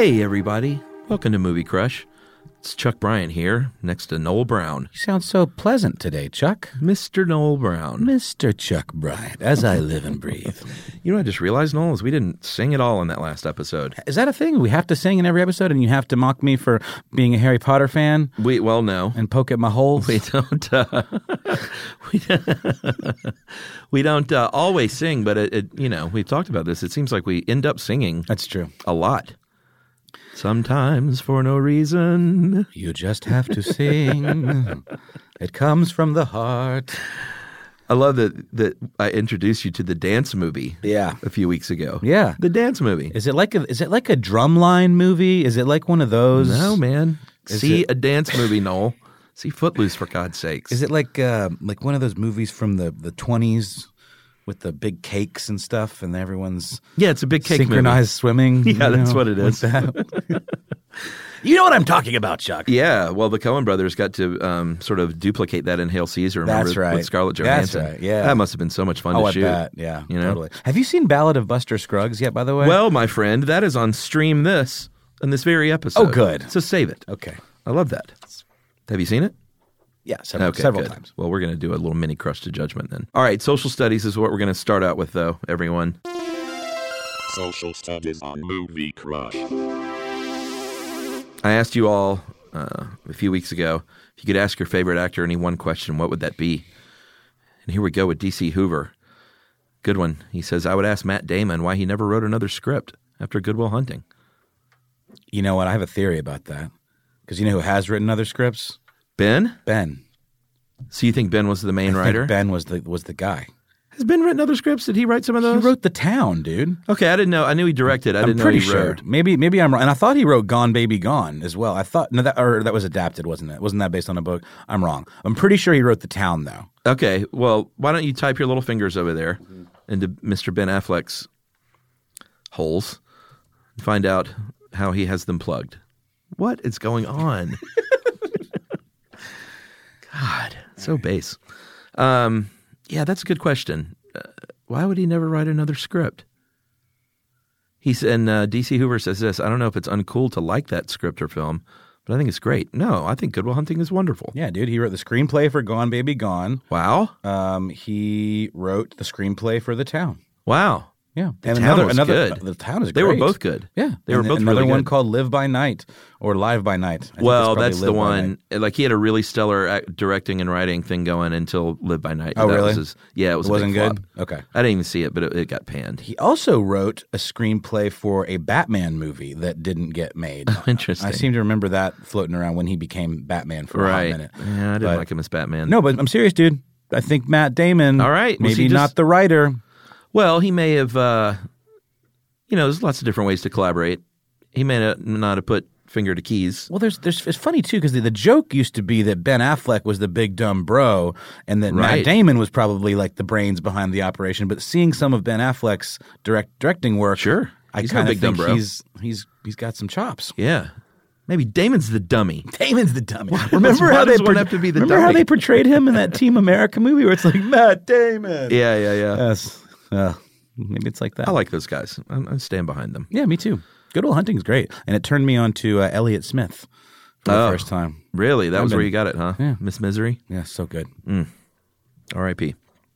Hey, everybody. Welcome to Movie Crush. It's Chuck Bryant here, next to Noel Brown. You sound so pleasant today, Chuck. Mr. Noel Brown. Mr. Chuck Bryant, as I live and breathe. You know what I just realized, Noel, is we didn't sing at all in that last episode. Is that a thing? We have to sing in every episode, and you have to mock me for being a Harry Potter fan? Well, no. And poke at my holes? We don't, we don't always sing, but we've talked about this. It seems like we end up singing. That's true. A lot. Sometimes for no reason. You just have to sing. It comes from the heart. I love that I introduced you to the dance movie. Yeah. A few weeks ago. Yeah. The dance movie. Is it like a drumline movie? Is it like one of those? No, man. A dance movie, Noel. See Footloose, for God's sakes. Is it like one of those movies from the 20s? With the big cakes and stuff, and everyone's it's a big cake synchronized swimming. Yeah, that's what it is. You know what I'm talking about, Chuck. Yeah, well, the Coen brothers got to sort of duplicate that in Hail Caesar. Remember, that's right. With Scarlett Johansson. That's right. Yeah, that must have been so much fun to shoot. I bet. Yeah, you know? Totally. Have you seen Ballad of Buster Scruggs yet? By the way, well, my friend, that is on Stream This in this very episode. Oh, good. So save it. Okay, I love that. Have you seen it? Yeah, several times. Well, we're going to do a little mini crush to judgment then. All right, social studies is what we're going to start out with, though, everyone. Social studies on Movie Crush. I asked you all a few weeks ago if you could ask your favorite actor any one question, what would that be? And here we go with D.C. Hoover. Good one. He says, I would ask Matt Damon why he never wrote another script after Good Will Hunting. You know what? I have a theory about that. Because you know who has written other scripts? Ben? Ben. So you think Ben was the main writer? Ben was the guy. Has Ben written other scripts? Did he write some of those? He wrote The Town, dude. Okay, I didn't know. I knew he directed. I didn't know he wrote. Sure. Maybe I'm wrong. And I thought he wrote Gone Baby Gone as well. I thought that was adapted, wasn't it? Wasn't that based on a book? I'm wrong. I'm pretty sure he wrote The Town, though. Okay, well, why don't you type your little fingers over there into Mr. Ben Affleck's holes and find out how he has them plugged. What is going on? God, so base. Yeah, that's a good question. Why would he never write another script? D.C. Hoover says this, I don't know if it's uncool to like that script or film, but I think it's great. No, I think Good Will Hunting is wonderful. Yeah, dude, he wrote the screenplay for Gone Baby Gone. Wow. He wrote the screenplay for The Town. Wow. Yeah, and another good. The Town is great. They were both good. Yeah, they were both another really good. one called Live by Night or Live by Night. Well, that's the one. Like he had a really stellar directing and writing thing going until Live by Night. Oh, really? It wasn't good. Flop. Okay, I didn't even see it, but it got panned. He also wrote a screenplay for a Batman movie that didn't get made. Oh, interesting. I seem to remember that floating around when he became Batman for a hot minute. Yeah, I didn't like him as Batman. No, but I'm serious, dude. I think Matt Damon. All right, maybe not the writer. Well, he may have. There's lots of different ways to collaborate. He may not have put finger to keys. Well, it's funny, too, because the joke used to be that Ben Affleck was the big dumb bro and that Matt Damon was probably like the brains behind the operation. But seeing some of Ben Affleck's directing work, sure, I kind of think he's got some chops. Yeah. Maybe Damon's the dummy. Damon's the dummy. Remember how they have to be the dummy? Remember how they portrayed him in that Team America movie where it's like, Matt Damon. Yeah. Yes. Maybe it's like that. I like those guys. I stand behind them. Yeah, me too. Good Will Hunting's great. And it turned me on to Elliott Smith for the first time. Really? That was where you got it, huh? Yeah. Miss Misery? Yeah, so good. R.I.P.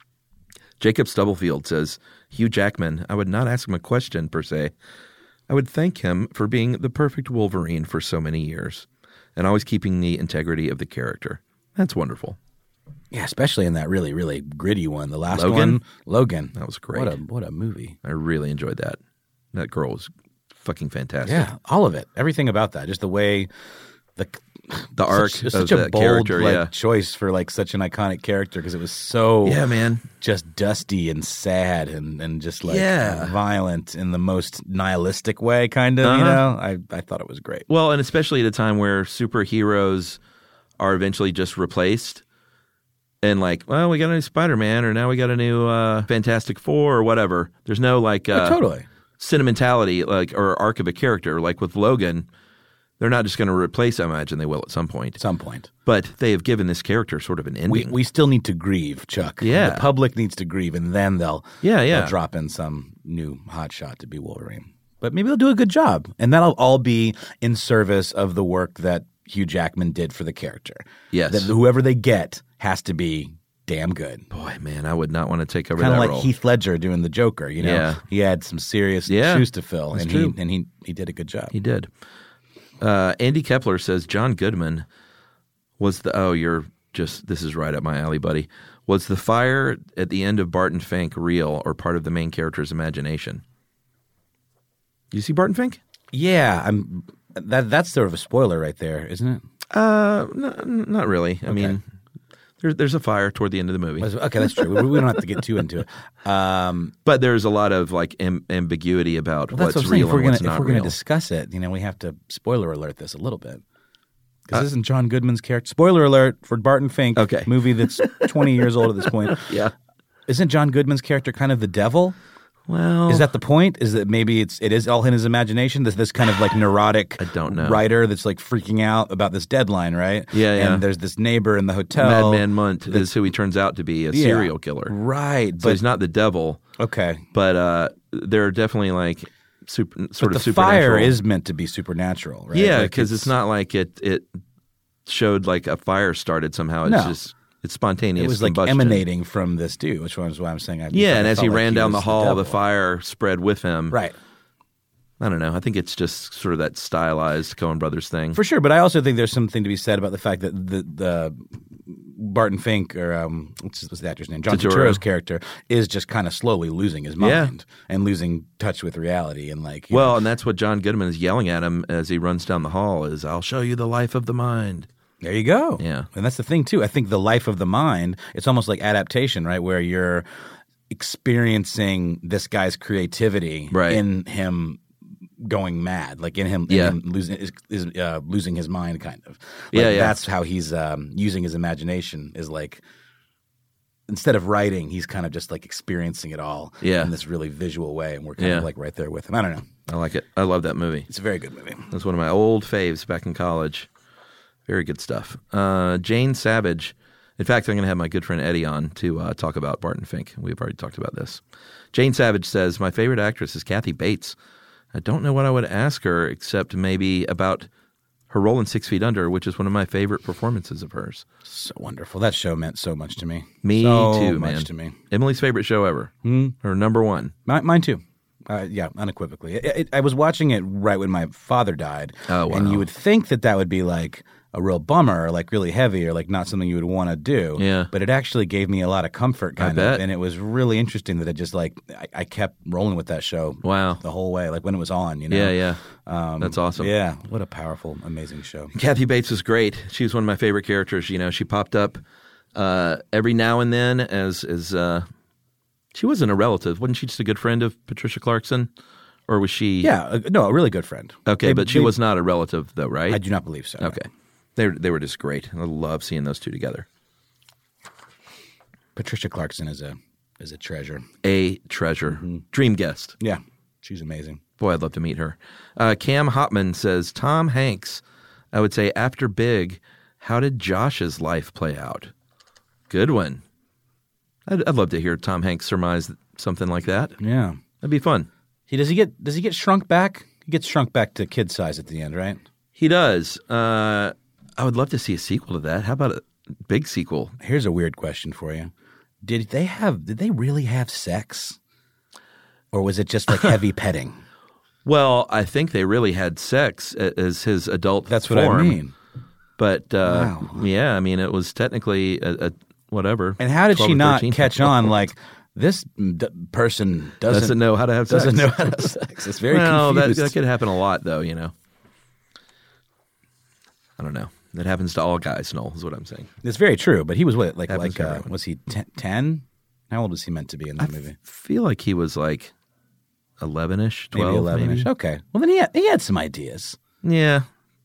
Jacob Stubblefield says, Hugh Jackman, I would not ask him a question per se. I would thank him for being the perfect Wolverine for so many years and always keeping the integrity of the character. That's wonderful. Yeah, especially in that really, really gritty one. The last Logan? one, Logan. That was great. What a movie. I really enjoyed that. That girl was fucking fantastic. Yeah, all of it. Everything about that. Just the way the arc of such a that bold character, choice for like such an iconic character because it was so just dusty and sad and just like violent in the most nihilistic way, kind of. You know, I thought it was great. Well, and especially at a time where superheroes are eventually just replaced. And like, well, we got a new Spider-Man, or now we got a new Fantastic Four, or whatever. There's no like sentimentality, like or arc of a character. Like with Logan, they're not just going to replace. I imagine they will at some point. But they have given this character sort of an ending. We still need to grieve, Chuck. Yeah, the public needs to grieve, and then they'll drop in some new hotshot to be Wolverine. But maybe they'll do a good job. And that'll all be in service of the work that Hugh Jackman did for the character. Yes. That whoever they get has to be damn good. Boy, man, I would not want to take over that role. Kind of like Heath Ledger doing the Joker, you know? Yeah. He had some serious shoes to fill, and he did a good job. He did. Andy Kepler says John Goodman was this is right up my alley, buddy. Was the fire at the end of Barton Fink real or part of the main character's imagination? You see Barton Fink? Yeah, that's sort of a spoiler right there, isn't it? No, not really. I mean, there's a fire toward the end of the movie. Okay, that's true. We don't have to get too into it. But there's a lot of like ambiguity about what's real and what's not real. If we're going to discuss it, we have to spoiler alert this a little bit. Because this isn't John Goodman's character. Spoiler alert for Barton Fink, movie that's 20 years old at this point. Yeah. Isn't John Goodman's character kind of the devil? Well, is that the point? Is that maybe it is all in his imagination? This kind of like neurotic writer that's like freaking out about this deadline, right? Yeah. And there's this neighbor in the hotel. Madman Munt is who he turns out to be, a serial killer. Right. So he's not the devil. Okay. But there are definitely like supernatural. The fire is meant to be supernatural, right? Yeah, because it's not like it showed like a fire started somehow. It's just it's spontaneous. It was like combustion. emanating from this dude, which is why I'm saying. And as he ran down the hall, the fire spread with him. Right. I don't know. I think it's just sort of that stylized Coen Brothers thing. For sure, but I also think there's something to be said about the fact that the Barton Fink, or what's the actor's name? John Turturro's character is just kind of slowly losing his mind and losing touch with reality. And like, and that's what John Goodman is yelling at him as he runs down the hall is, I'll show you the life of the mind. There you go. Yeah. And that's the thing, too. I think the life of the mind, it's almost like adaptation, right, where you're experiencing this guy's creativity in him going mad, like in him losing his mind, kind of. That's how he's using his imagination, is like instead of writing, he's kind of just like experiencing it all in this really visual way, and we're kind of like right there with him. I don't know. I like it. I love that movie. It's a very good movie. That's one of my old faves back in college. Very good stuff. Jane Savage. In fact, I'm going to have my good friend Eddie on to talk about Barton Fink. We've already talked about this. Jane Savage says, my favorite actress is Kathy Bates. I don't know what I would ask her except maybe about her role in 6 Feet Under, which is one of my favorite performances of hers. So wonderful. That show meant so much to me. Me too, man. To me. Emily's favorite show ever. Her number one. Mine too. Unequivocally. I was watching it right when my father died. Oh, wow. And you would think that would be like a real bummer, or like really heavy, or like not something you would want to do. Yeah. But it actually gave me a lot of comfort, kind of. And it was really interesting that it just like I kept rolling with that show. Wow. The whole way, like when it was on, Yeah. That's awesome. Yeah. What a powerful, amazing show. Kathy Bates was great. She was one of my favorite characters. She popped up every now and then as she wasn't a relative. Wasn't she just a good friend of Patricia Clarkson? Or was she? Yeah. A really good friend. Okay, but she was not a relative though, right? I do not believe so. Okay. They were just great. I love seeing those two together. Patricia Clarkson is a treasure. A treasure. Mm-hmm. Dream guest. Yeah. She's amazing. Boy, I'd love to meet her. Cam Hopman says, Tom Hanks, I would say after Big, how did Josh's life play out? Good one. I'd love to hear Tom Hanks surmise something like that. Yeah. That'd be fun. Does he get shrunk back? He gets shrunk back to kid size at the end, right? He does. I would love to see a sequel to that. How about a big sequel? Here's a weird question for you. Did they really have sex? Or was it just like heavy petting? Well, I think they really had sex as his adult That's form. What I mean. But wow. Yeah, I mean, it was technically a whatever. And how did she not catch on like this person doesn't know how to have sex? Doesn't know how to have sex. It's very confused. That could happen a lot, though, I don't know. That happens to all guys, Noel, is what I'm saying. It's very true, but he was what? Was he 10? How old was he meant to be in that movie? I feel like he was like 11-ish, 12, maybe 11-ish. Okay. Well, then he had some ideas. Yeah.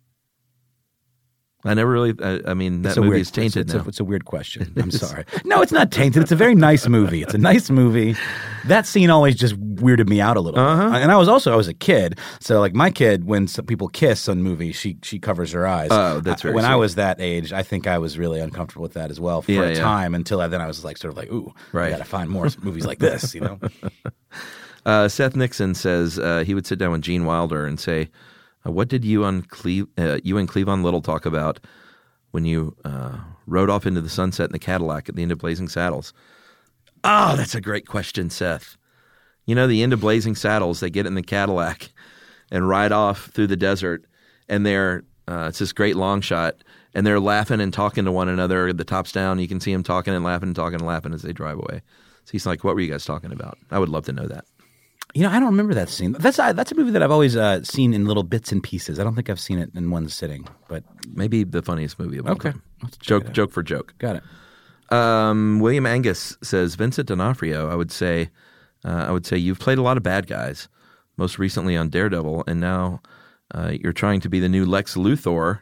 I never really I mean, that movie is tainted now. It's a weird question. I'm sorry. No, it's not tainted. It's a very nice movie. It's a nice movie. That scene always just weirded me out a little bit. And I was a kid. So like my kid, when some people kiss on movies, she covers her eyes. Oh, that's very When sweet. I was that age, I think I was really uncomfortable with that as well for a time until then I was like sort of like, ooh, I got to find more movies like this, Seth Nixon says he would sit down with Gene Wilder and say, what did you and Cleavon Little talk about when you rode off into the sunset in the Cadillac at the end of Blazing Saddles? Oh, that's a great question, Seth. You know, the end of Blazing Saddles, they get in the Cadillac and ride off through the desert, and they're it's this great long shot, and they're laughing and talking to one another. The top's down. You can see them talking and laughing as they drive away. So he's like, what were you guys talking about? I would love to know that. You know, I don't remember that scene. That's a movie that I've always seen in little bits and pieces. I don't think I've seen it in one sitting, but maybe the funniest movie of all time. Joke for joke. Got it. William Angus says, Vincent D'Onofrio, I would say you've played a lot of bad guys, most recently on Daredevil, and now you're trying to be the new Lex Luthor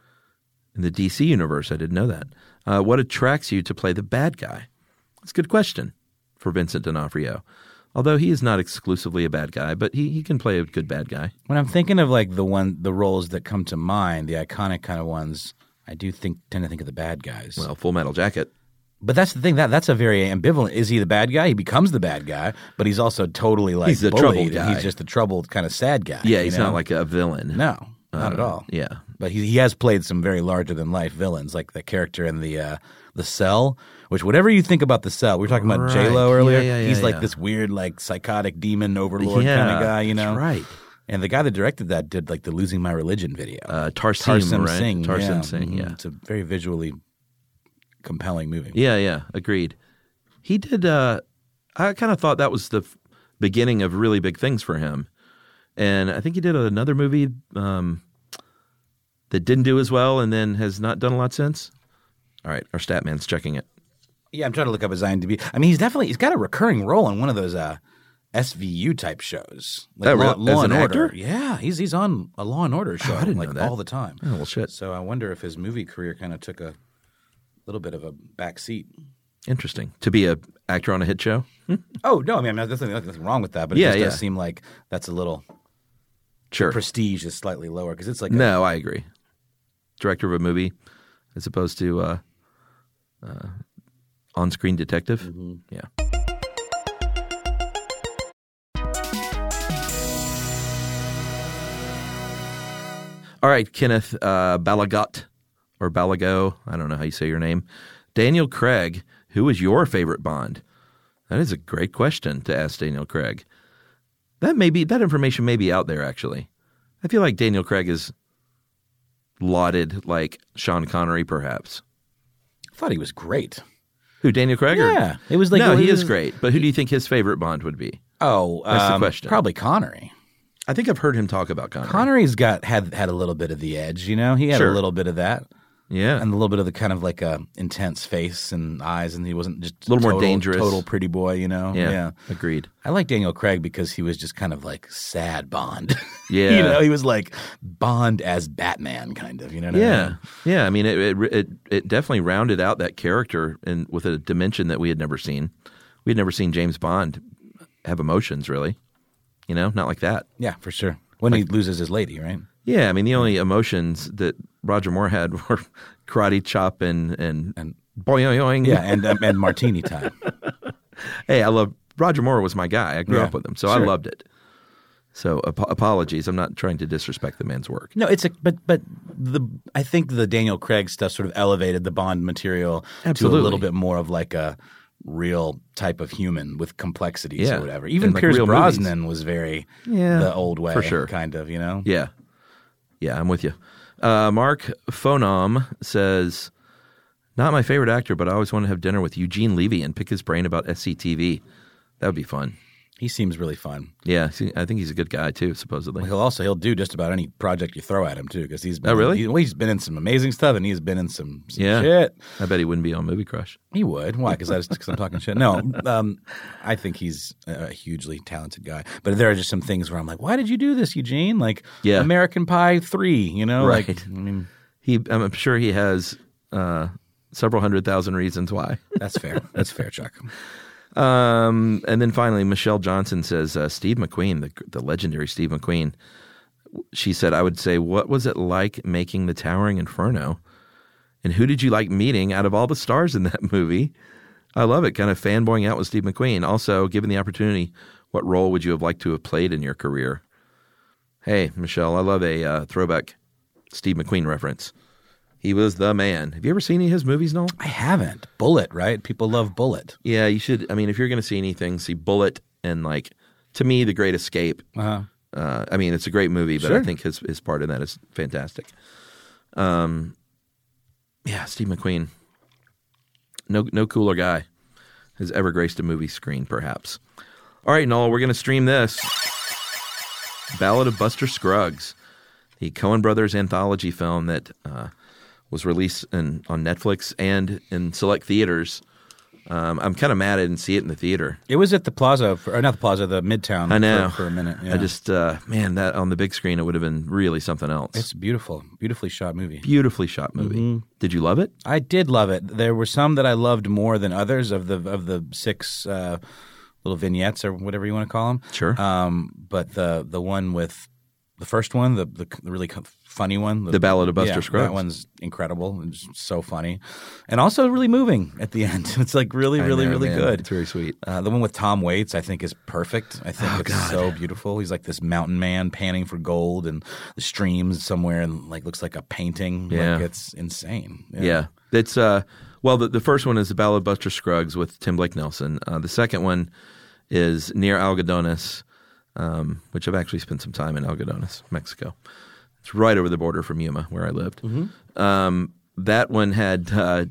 in the DC universe. I didn't know that. What attracts you to play the bad guy? That's a good question for Vincent D'Onofrio. Although he is not exclusively a bad guy, but he can play a good bad guy. When I'm thinking of like the roles that come to mind, the iconic kind of ones, I do tend to think of the bad guys. Well, Full Metal Jacket. But that's the thing, that's a very ambivalent. Is he the bad guy? He becomes the bad guy, but he's also totally like he's the troubled guy. He's just the troubled kind of sad guy. Yeah, he's not like a villain. No, not at all. Yeah, but he has played some very larger than life villains, like the character in the Cell. Which, whatever you think about the Cell, we were talking about J-Lo earlier. He's like this weird, like psychotic demon overlord kind of guy, you know. That's right. And the guy that directed that did like the Losing My Religion video. Tarsim right? Singh. Tarsim Singh. Yeah, it's a very visually compelling movie. Yeah, agreed. He did. I kind of thought that was the beginning of really big things for him, and I think he did another movie that didn't do as well, and then has not done a lot since. All right, our stat man's checking it. Yeah, I'm trying to look up his IMDb. I mean, he's got a recurring role in one of those SVU type shows, like Law and Order. Actor? Yeah, he's on a Law and Order show I didn't know that. all the time. Oh well, shit. So I wonder if his movie career kind of took a little bit of a back seat. Interesting. To be an actor on a hit show? Oh no, I mean, there's nothing wrong with that, but it just does seem like that's a little prestige is slightly lower because it's like no, I agree. Director of a movie as opposed to on-screen detective. Mm-hmm. Yeah. All right, Kenneth Balagot or Balago. I don't know how you say your name. Daniel Craig, who is your favorite Bond? That is a great question to ask Daniel Craig. That information may be out there, actually. I feel like Daniel Craig is lauded like Sean Connery, perhaps. I thought he was great. Who, Daniel Craig? Yeah. It was like, no, he is great. But who do you think his favorite Bond would be? Oh, that's the question. Probably Connery. I think I've heard him talk about Connery. Connery's had a little bit of the edge, you know? He had a little bit of that. Yeah. And a little bit of the kind of like intense face and eyes, and he wasn't just a little more dangerous. Total pretty boy, you know? Yeah. Agreed. I like Daniel Craig because he was just kind of like sad Bond. Yeah. You know, he was like Bond as Batman, kind of, you know what I mean? Yeah. I mean, it definitely rounded out that character and with a dimension that we had never seen. We had never seen James Bond have emotions, really. You know, not like that. Yeah, for sure. When he loses his lady, right? Yeah, I mean, the only emotions that Roger Moore had were karate chop and boing. Yeah, and martini time. Hey, I love Roger Moore was my guy. I grew up with him, so sure. I loved it. So apologies. I'm not trying to disrespect the man's work. No, I think the Daniel Craig stuff sort of elevated the Bond material to a little bit more of like a real type of human with complexities or whatever. Even Pierce Brosnan was very the old way, for sure. Kind of, you know? Yeah. Yeah, I'm with you. Mark Phonom says, not my favorite actor, but I always want to have dinner with Eugene Levy and pick his brain about SCTV. That would be fun. He seems really fun. Yeah, I think he's a good guy too, supposedly. Well, he'll do just about any project you throw at him too, because he's been. Oh, really? He's been in some amazing stuff, and he's been in some shit. I bet he wouldn't be on Movie Crush. He would. Why? Because I'm talking shit. No, I think he's a hugely talented guy. But there are just some things where I'm like, why did you do this, Eugene? Like American Pie 3, you know? Right. Like, I mean, I'm sure he has several 100,000 reasons why. That's fair. That's fair, Chuck. And then finally, Michelle Johnson says, Steve McQueen, the legendary Steve McQueen, she said, I would say, what was it like making The Towering Inferno? And who did you like meeting out of all the stars in that movie? I love it, kind of fanboying out with Steve McQueen. Also, given the opportunity, What role would you have liked to have played in your career? Hey, Michelle, I love a throwback Steve McQueen reference. He was the man. Have you ever seen any of his movies, Noel? I haven't. Bullet, right? People love Bullet. Yeah, you should. I mean, if you're going to see anything, see Bullet and, like, to me, The Great Escape. I mean, it's a great movie, but I think his part in that is fantastic. Yeah, Steve McQueen. No cooler guy has ever graced a movie screen, perhaps. All right, Noel, we're going to stream this. Ballad of Buster Scruggs, the Coen Brothers anthology film that was released on Netflix and in select theaters. I'm kind of mad I didn't see it in the theater. It was at the Plaza, not the Plaza, the Midtown. I know. For a minute. Yeah. I just, man, that on the big screen, it would have been really something else. It's beautiful. Beautifully shot movie. Beautifully shot movie. Mm-hmm. Did you love it? I did love it. There were some that I loved more than others of the 6 little vignettes or whatever you want to call them. Sure. But the one with the first one, the really funny one. The Ballad of Buster Scruggs. That one's incredible. It's so funny. And also really moving at the end. It's like really good. It's very sweet. The one with Tom Waits I think is perfect. I think so beautiful. He's like this mountain man panning for gold and the streams somewhere and like looks like a painting. Yeah. Like it's insane. Yeah. It's well, the first one is The Ballad of Buster Scruggs with Tim Blake Nelson. The second one is Near Algodones, which I've actually spent some time in Algodones, Mexico. It's right over the border from Yuma, where I lived. Mm-hmm. That one had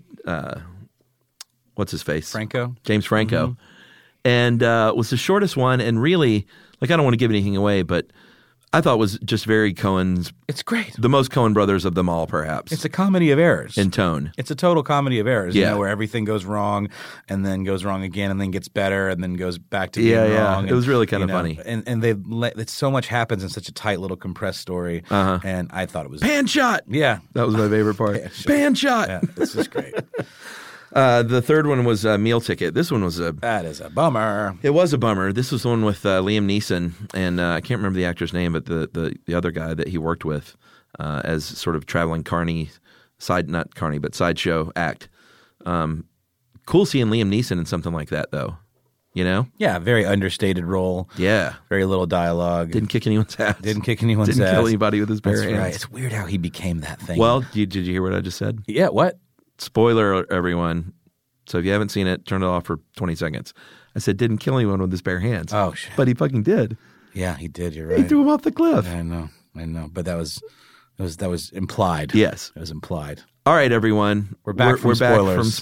what's his face? Franco? James Franco. Mm-hmm. And was the shortest one, and really, like, I don't want to give anything away, but I thought it was just very Coen's. It's great. The most Coen brothers of them all, perhaps. It's a comedy of errors. In tone. It's a total comedy of errors, where everything goes wrong and then goes wrong again and then gets better and then goes back to being wrong. It was really kind of funny. And so much happens in such a tight little compressed story. Uh-huh. And I thought it was... Pan shot! Yeah. That was my favorite part. Pan shot! Yeah, this is great. The third one was Meal Ticket. This one was that is a bummer. It was a bummer. This was the one with Liam Neeson, and I can't remember the actor's name, but the other guy that he worked with as sort of traveling sideshow act. Cool seeing Liam Neeson in something like that, though. You know? Yeah, very understated role. Yeah. Very little dialogue. Didn't kick anyone's ass. Didn't kill anybody with his bare hands. Right. It's weird how he became that thing. Well, did you hear what I just said? Yeah, what? Spoiler, everyone. So if you haven't seen it, turn it off for 20 seconds. I said, didn't kill anyone with his bare hands. Oh, shit. But he fucking did. Yeah, he did. You're right. He threw him off the cliff. I know. But that was implied. Yes. It was implied. All right, everyone. We're back from spoilers.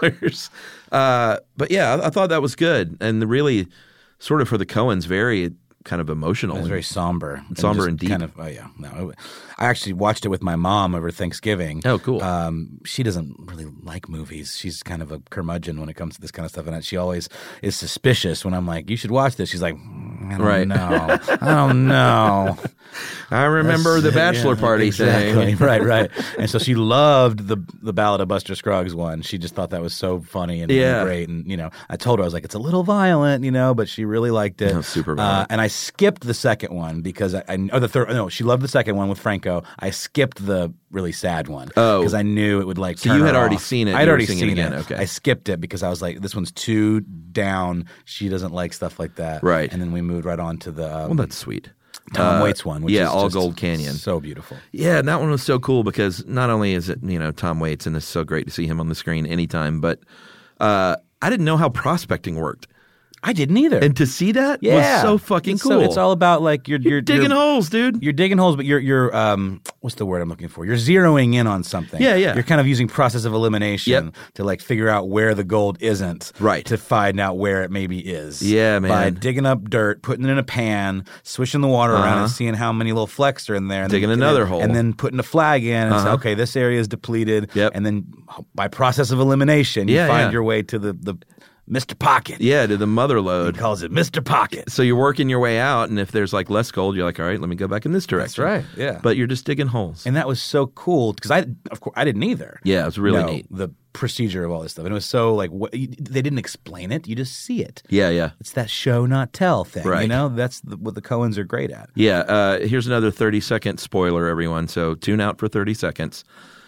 But yeah, I thought that was good. And really, sort of for the Coens, very kind of emotional. It was very somber. Somber and deep. Kind of, oh, yeah. No, I actually watched it with my mom over Thanksgiving. Oh, cool. She doesn't really like movies. She's kind of a curmudgeon when it comes to this kind of stuff. And she always is suspicious when I'm like, you should watch this. She's like, I don't know. I don't know. I remember the bachelor party thing. Right. And so she loved the Ballad of Buster Scruggs one. She just thought that was so funny and great. And, I told her, I was like, it's a little violent, but she really liked it. No, super violent. And I skipped the second one because the third. No, she loved the second one with Franco. I skipped the really sad one because I knew it would like. So you had already seen it. I'd already seen it again. Okay. I skipped it because I was like, this one's too down. She doesn't like stuff like that. Right. And then we moved right on to the. Well, that's sweet. Tom Waits one. Which is All Gold Canyon. So beautiful. Yeah, and that one was so cool because not only is it Tom Waits and it's so great to see him on the screen anytime, but I didn't know how prospecting worked. I didn't either. And to see that was so fucking cool. It's all about like you're digging holes, dude. You're digging holes, but you're what's the word I'm looking for? You're zeroing in on something. Yeah. You're kind of using process of elimination to like figure out where the gold isn't. Right. To find out where it maybe is. Yeah, man. By digging up dirt, putting it in a pan, swishing the water around and seeing how many little flecks are in there. And digging another hole. And then putting a flag in and say, okay, this area is depleted. Yep. And then by process of elimination, you find your way to the Mr. Pocket. Yeah, to the mother lode. He calls it Mr. Pocket. So you're working your way out, and if there's like less gold, you're like, all right, let me go back in this direction. That's right, yeah. But you're just digging holes. And that was so cool because I didn't either. Yeah, it was really neat. The procedure of all this stuff. And it was so like, they didn't explain it. You just see it. Yeah. It's that show, not tell thing. Right. That's what the Coens are great at. Yeah. Here's another 30-second spoiler, everyone. So tune out for 30 seconds.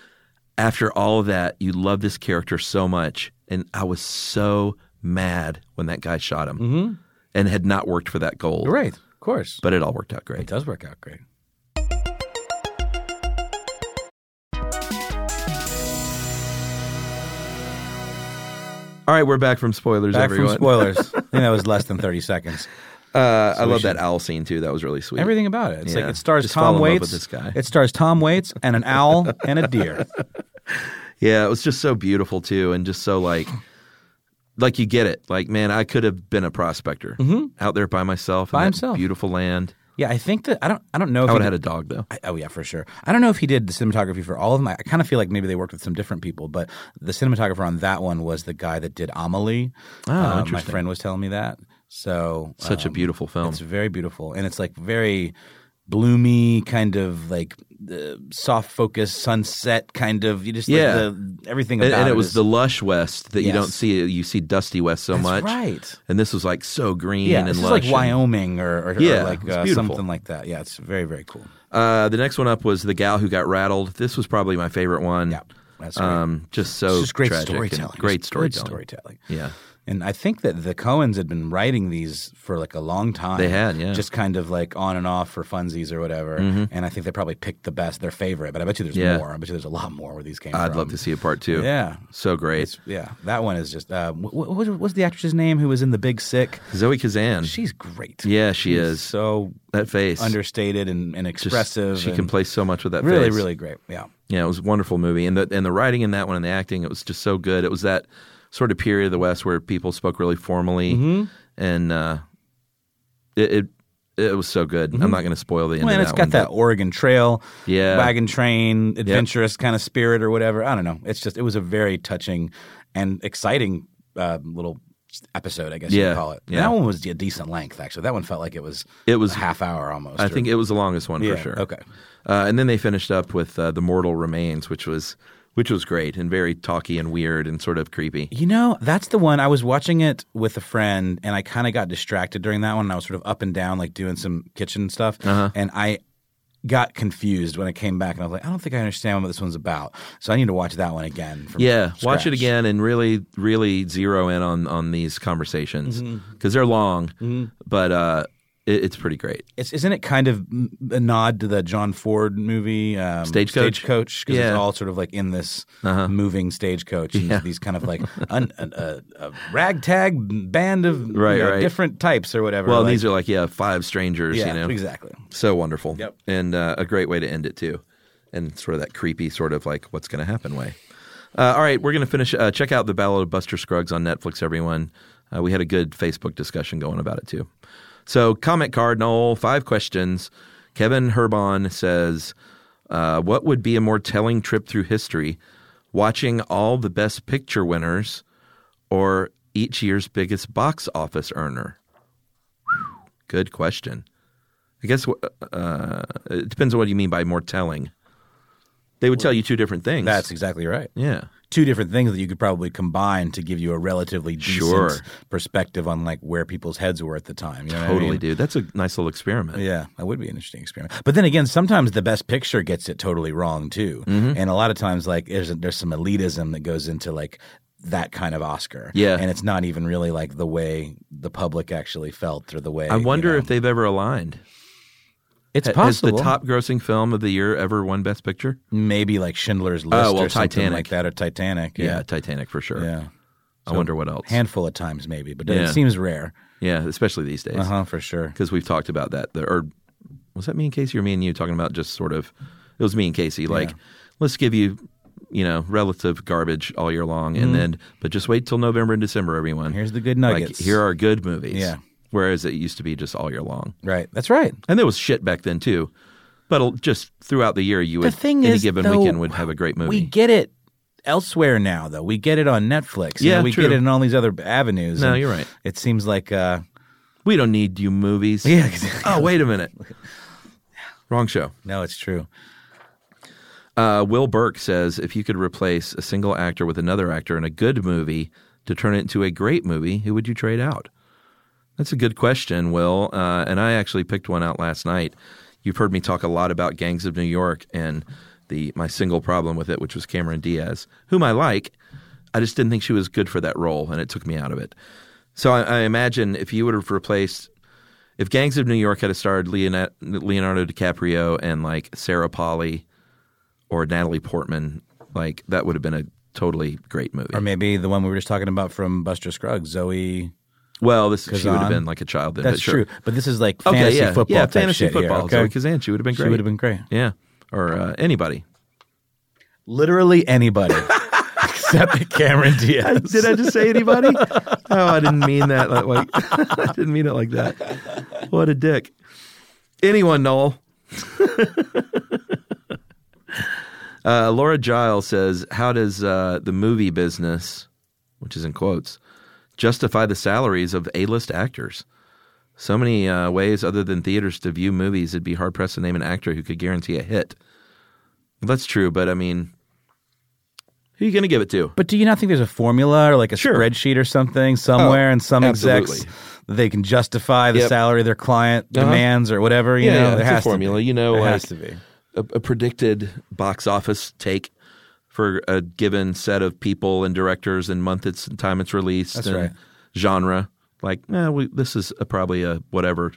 After all of that, you love this character so much. And I was so mad when that guy shot him. Mm-hmm. and had not worked for that gold. Right, of course. But it all worked out great. It does work out great. All right, we're back from spoilers, everyone. Back from spoilers. I think that was less than 30 seconds. I love that owl scene, too. That was really sweet. Everything about it. It's like it stars Tom Waits. With this guy. It stars Tom Waits and an owl and a deer. Yeah, it was just so beautiful, too, and just so like you get it. Like, man, I could have been a prospector out there by myself in that beautiful land. Yeah, I think that I don't know if I would have had a dog though. Oh yeah, for sure. I don't know if he did the cinematography for all of them. I kind of feel like maybe they worked with some different people, but the cinematographer on that one was the guy that did Amelie. Oh, interesting. My friend was telling me that. So such a beautiful film. It's very beautiful, and it's like very bloomy, kind of like soft focus sunset kind of. You just like everything about it. And it was the lush west that you don't see. You see dusty west so much, right? And this was like so green and this lush. Is like Wyoming or like something like that. Yeah, it's very, very cool. The next one up was The Gal Who Got Rattled. This was probably my favorite one. Yeah, that's right. Just great tragic storytelling. Great storytelling. Good storytelling. Yeah. And I think that the Coens had been writing these for like a long time. They had, yeah. Just kind of like on and off for funsies or whatever. Mm-hmm. And I think they probably picked their favorite. But I bet you there's more. I bet you there's a lot more where these came from. I'd love to see a part two. Yeah. So great. That one is just what was the actress's name who was in The Big Sick? Zoe Kazan. She's great. Yeah, she is. So that face. Understated and expressive. She can play so much with that face. Really, really great. Yeah. Yeah, it was a wonderful movie. And the writing in that one and the acting, it was just so good. It was that sort of period of the West where people spoke really formally, and it was so good. I'm not going to spoil the end of that one. It's got that Oregon Trail, yeah, wagon train, adventurous kind of spirit or whatever. I don't know. It was a very touching and exciting little episode, I guess you could call it. Yeah. That one was a decent length, actually. That one felt like it was a half hour almost. I think it was the longest one for sure. Okay. And then they finished up with The Mortal Remains, which was great and very talky and weird and sort of creepy. You know, that's the one. I was watching it with a friend, and I kind of got distracted during that one. And I was sort of up and down, like doing some kitchen stuff. And I got confused when I came back, and I was like, I don't think I understand what this one's about. So I need to watch that one again. Watch it again and really, really zero in on these conversations because they're long, but it's pretty great. Isn't it kind of a nod to the John Ford movie Stagecoach? Because it's all sort of like in this moving stagecoach. And these kind of like a ragtag band of different types or whatever. Well, these are like five strangers. Yeah, exactly. So wonderful. Yep. And a great way to end it too, and sort of that creepy sort of like what's going to happen way. All right, we're going to finish. Check out The Ballad of Buster Scruggs on Netflix, everyone. We had a good Facebook discussion going about it too. So, comment card, Noel, 5 questions. Kevin Herbon says, what would be a more telling trip through history, watching all the Best Picture winners or each year's biggest box office earner? Whew, good question. I guess it depends on what you mean by more telling. They would tell you 2 different things. That's exactly right. Yeah. 2 different things that you could probably combine to give you a relatively decent perspective on like where people's heads were at the time. You know totally, what I mean? Dude. That's a nice little experiment. Yeah, that would be an interesting experiment. But then again, sometimes the Best Picture gets it totally wrong too. And a lot of times like there's some elitism that goes into like that kind of Oscar. Yeah. And it's not even really like the way the public actually felt or the way. I wonder if they've ever aligned. It's possible. Has the top grossing film of the year ever won Best Picture? Maybe like Schindler's List or something Titanic. like that, or Titanic. Yeah, Titanic for sure. Yeah. I wonder what else. Handful of times maybe, but it seems rare. Yeah, especially these days. For sure. Because we've talked about that. Or was that me and Casey or me and you talking about just sort of – it was me and Casey. Like, let's give you, relative garbage all year long, and but just wait till November and December, everyone. Here's the good nuggets. Like, here are good movies. Yeah. Whereas it used to be just all year long. Right. That's right. And there was shit back then too. But just throughout the year, any given weekend would have a great movie. We get it elsewhere now, though. We get it on Netflix. We get it in all these other avenues. No, you're right. It seems like we don't need you movies. Yeah, exactly. Oh, wait a minute. Wrong show. No, it's true. Will Burke says, if you could replace a single actor with another actor in a good movie to turn it into a great movie, who would you trade out? That's a good question, Will. And I actually picked one out last night. You've heard me talk a lot about Gangs of New York and my single problem with it, which was Cameron Diaz, whom I like. I just didn't think she was good for that role, and it took me out of it. So I imagine if you would have replaced, if Gangs of New York had starred Leonardo DiCaprio and like Sarah Polley or Natalie Portman, like that would have been a totally great movie. Or maybe the one we were just talking about from Buster Scruggs, Zoe. Well, she would have been like a child then. That's true. But this is like fantasy football type fantasy shit football. Here, okay? Zoe Kazan, she would have been great. She would have been great. Yeah. Or anybody. Literally anybody. Except Cameron Diaz. Did I just say anybody? Oh, I didn't mean that. Like, I didn't mean it like that. What a dick. Anyone, Noel. Laura Giles says, how does the movie business, which is in quotes, justify the salaries of A-list actors? So many ways other than theaters to view movies, it'd be hard-pressed to name an actor who could guarantee a hit. That's true, but I mean, who are you going to give it to? But do you not think there's a formula or like a spreadsheet or something somewhere in some execs they can justify the salary their client demands or whatever? You know, there has a formula. To be. You know, there like has to be a predicted box office take for a given set of people and directors and month it's time it's released. That's and right. Genre. Like, this is probably a whatever.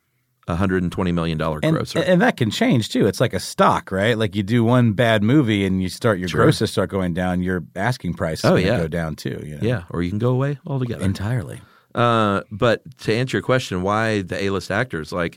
$120 million grosser. And that can change too. It's like a stock, right? Like you do one bad movie and your grosses start going down, your asking price is going to go down too. You know? Yeah, or you can go away altogether. Entirely. But to answer your question, why the A-list actors, like,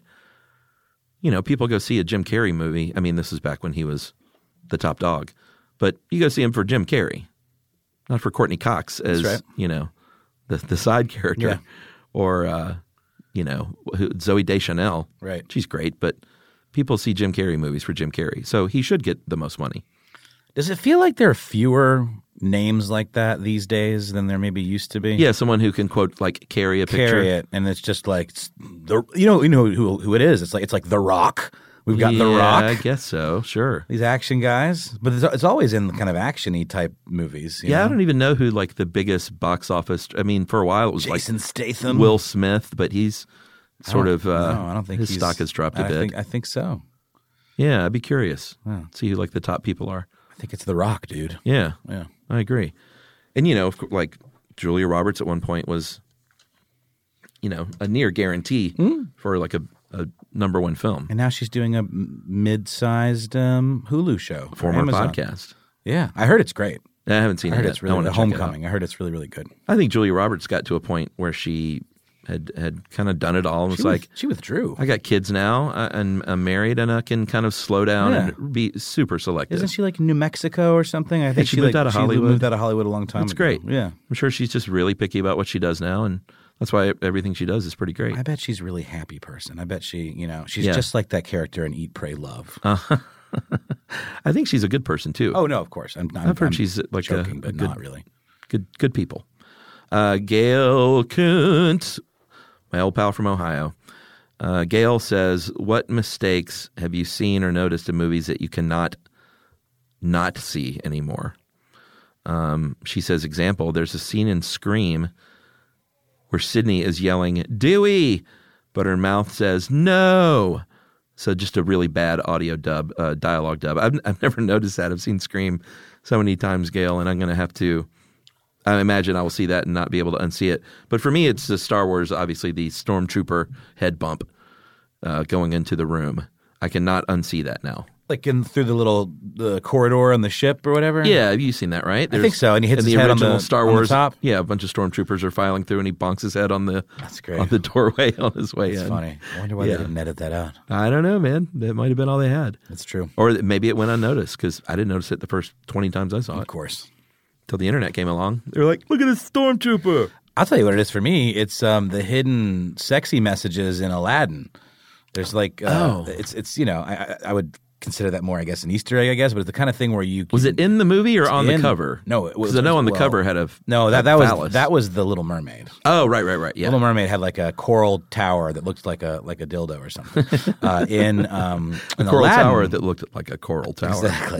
you know, people go see a Jim Carrey movie. I mean, this is back when he was the top dog. But you go see him for Jim Carrey, not for Courtney Cox as, you know, the side character. Yeah. Or, you know, Zooey Deschanel. Right. She's great, but people see Jim Carrey movies for Jim Carrey. So he should get the most money. Does it feel like there are fewer names like that these days than there maybe used to be? Yeah, someone who can quote like carry a picture. Carry it, and it's just like you know who it is. It's like The Rock. We've got The Rock. I guess so. Sure. These action guys, but it's always in kind of action-y type movies. You know? I don't even know who like the biggest box office. I mean, for a while it was Jason like Statham, Will Smith, but he's sort of. No, I don't think his stock has dropped a bit. I think so. Yeah, I'd be curious. See who like the top people are. I think it's The Rock, dude. Yeah, I agree. And you know, like Julia Roberts at one point was, you know, a near guarantee for like a number one film. And now she's doing a mid-sized Hulu show. Former podcast. Yeah. I heard it's great. I haven't seen it yet. It's really the Homecoming. I heard it's really, really good. I think Julia Roberts got to a point where she had kind of done it all and was like, she withdrew. I got kids now and I'm married and I can kind of slow down and be super selective. Isn't she like in New Mexico or something? I think she moved out of Hollywood. She moved out of Hollywood a long time ago. That's great. Yeah. I'm sure she's just really picky about what she does now, and that's why everything she does is pretty great. I bet she's a really happy person. I bet she, you know, she's just like that character in Eat, Pray, Love. I think she's a good person too. Oh no, of course. I've heard she's like joking, but not really. Good people. Gail Kuntz, my old pal from Ohio. Gail says, what mistakes have you seen or noticed in movies that you cannot not see anymore? She says, example, there's a scene in Scream where Sydney is yelling, Dewey, but her mouth says, no. So just a really bad audio dub, dialogue dub. I've never noticed that. I've seen Scream so many times, Gail, and I'm going to have to, I imagine I will see that and not be able to unsee it. But for me, it's the Star Wars, obviously the Stormtrooper head bump going into the room. I cannot unsee that now. Like through the corridor on the ship or whatever? Yeah, have you seen that, right? I think so. And he hits his head on the Star Wars. On the top? Yeah, a bunch of stormtroopers are filing through and he bonks his head on the That's great. on the doorway on his way in. That's funny. I wonder why they didn't edit that out. I don't know, man. That might have been all they had. That's true. Or maybe it went unnoticed because I didn't notice it the first 20 times I saw it. Of course. Till the internet came along. They were like, look at this stormtrooper. I'll tell you what it is for me. It's the hidden sexy messages in Aladdin. There's like it's you know, I would consider that more, I guess, an Easter egg, I guess, but it's the kind of thing where you was it in the movie or on the cover? No, it was. Because I know on the cover had a that was the Little Mermaid. Oh, right, yeah. Little Mermaid had like a coral tower that looked like a dildo or something. In coral Aladdin, tower that looked like a coral tower. Exactly.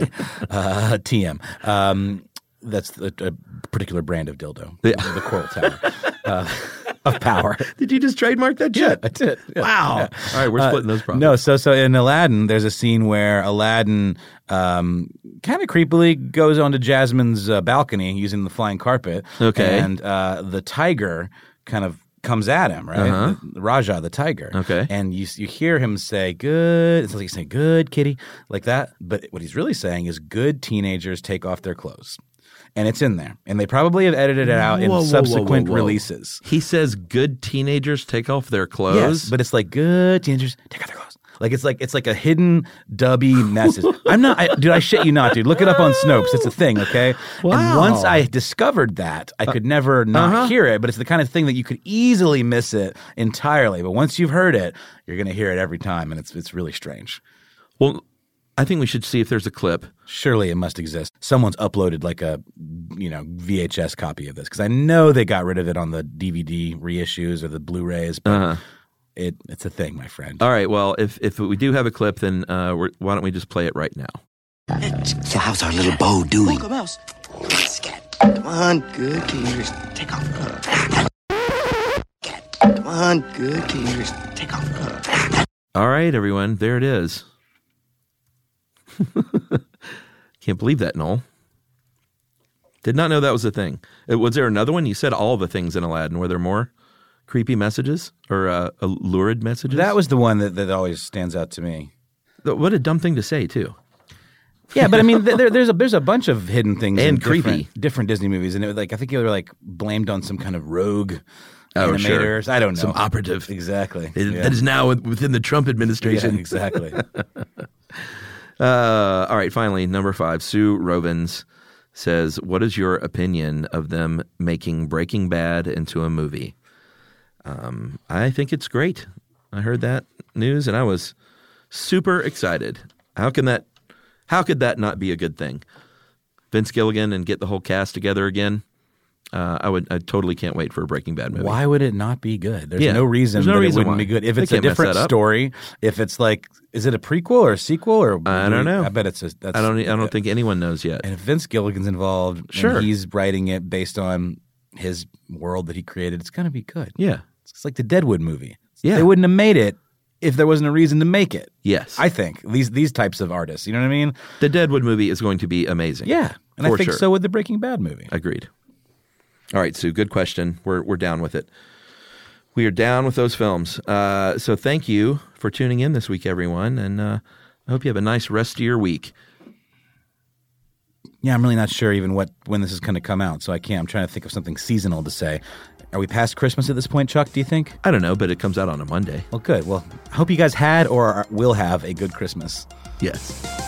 TM. That's a particular brand of dildo. The coral tower. Of power. Did you just trademark that shit? Yeah, I did. Yeah. Wow. Yeah. All right, we're splitting those problems. No, so in Aladdin, there's a scene where Aladdin kind of creepily goes onto Jasmine's balcony using the flying carpet. Okay. And the tiger kind of comes at him, right? Raja, the tiger. Okay. And you hear him say, good. It's like he's saying, good kitty, like that. But what he's really saying is, good teenagers take off their clothes. And it's in there. And they probably have edited it out in subsequent releases. He says good teenagers take off their clothes? Yes, but it's like, good teenagers take off their clothes. Like it's like a hidden dubby message. I shit you not, dude. Look it up on Snopes. It's a thing, okay? Wow. And once I discovered that, I could never not hear it, but it's the kind of thing that you could easily miss it entirely. But once you've heard it, you're going to hear it every time, and it's really strange. Well, I think we should see if there's a clip. Surely it must exist. Someone's uploaded like a VHS copy of this, because I know they got rid of it on the DVD reissues or the Blu-rays, but it's a thing, my friend. All right, well, if we do have a clip, then why don't we just play it right now? So how's our little Bo doing? Come on, good teenagers, take off. Come on, good teenagers, take off. All right, everyone, there it is. Can't believe that, Noel. Did not know that was a thing. Was there another one? You said all the things in Aladdin. Were there more creepy messages or lurid messages? That was the one that always stands out to me. What a dumb thing to say, too. Yeah, but I mean, there's a bunch of hidden things and in creepy different Disney movies, and I think they were like blamed on some kind of rogue animators. Sure. I don't know, some operative. Exactly. That is now within the Trump administration. Yeah, exactly. All right, finally, number 5, Sue Rovens says, what is your opinion of them making Breaking Bad into a movie? I think it's great. I heard that news and I was super excited. How could that not be a good thing? Vince Gilligan and get the whole cast together again. I totally can't wait for a Breaking Bad movie. Why would it not be good? There's no reason it wouldn't be good. If it's a different story, if it's like, is it a prequel or a sequel or I don't know. I bet it's I don't think anyone knows yet. And if Vince Gilligan's involved, and he's writing it based on his world that he created, it's going to be good. Yeah, it's like the Deadwood movie. Yeah, they wouldn't have made it if there wasn't a reason to make it. Yes, I think these types of artists. You know what I mean? The Deadwood movie is going to be amazing. Yeah, and I think so with the Breaking Bad movie. Agreed. All right, Sue, good question. We're down with it. We are down with those films. So thank you for tuning in this week, everyone, and I hope you have a nice rest of your week. Yeah, I'm really not sure even when this is going to come out, so I'm trying to think of something seasonal to say. Are we past Christmas at this point, Chuck, do you think? I don't know, but it comes out on a Monday. Well, good. Well, I hope you guys had or will have a good Christmas. Yes.